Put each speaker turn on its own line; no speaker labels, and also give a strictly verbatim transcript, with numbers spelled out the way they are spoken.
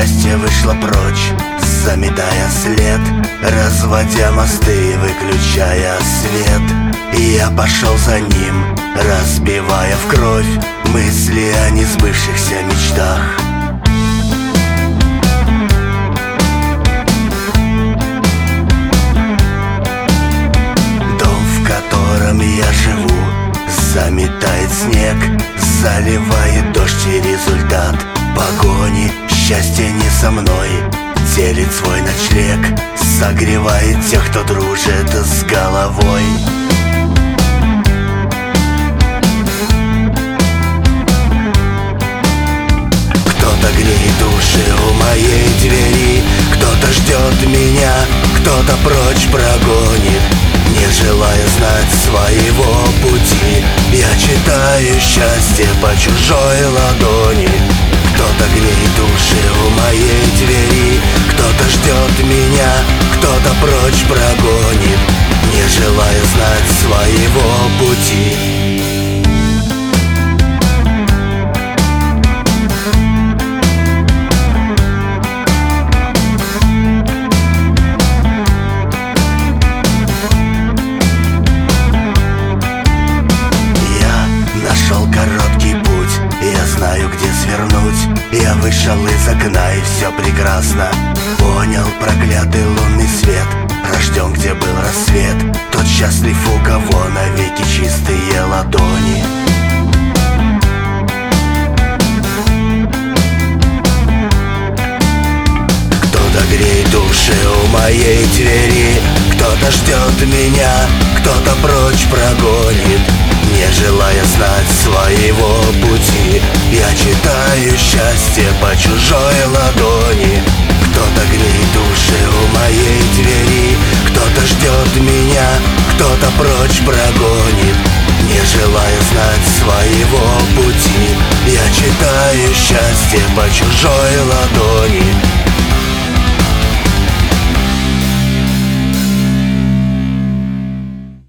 счастье вышло прочь, заметая след, разводя мосты, выключая свет. И я пошел за ним, разбивая в кровь мысли о несбывшихся мечтах. Дом, в котором я живу, заметает снег, заливает дождь, и результат погони. Счастье не со мной, делит свой ночлег, согревает тех, кто дружит с головой. Кто-то греет души у моей двери, кто-то ждет меня, кто-то прочь прогонит, не желая знать своего пути. Я читаю счастье по чужой ладони. Кто-то греет души у моей двери, кто-то ждет меня, кто-то прочь прогонит, не желая знать своего пути. Короткий путь, я знаю, где свернуть. Я вышел из окна, и все прекрасно понял. Проклятый лунный свет рожден, где был рассвет. Тот счастлив, у кого навеки чистые ладони. Кто-то греет души у моей двери, кто-то ждет меня, кто-то прочь прогонит, не желая знать своего пути. Я читаю счастье по чужой ладони. Кто-то греет души у моей двери, кто-то ждет меня, кто-то прочь прогонит, не желая знать своего пути. Я читаю счастье по чужой ладони.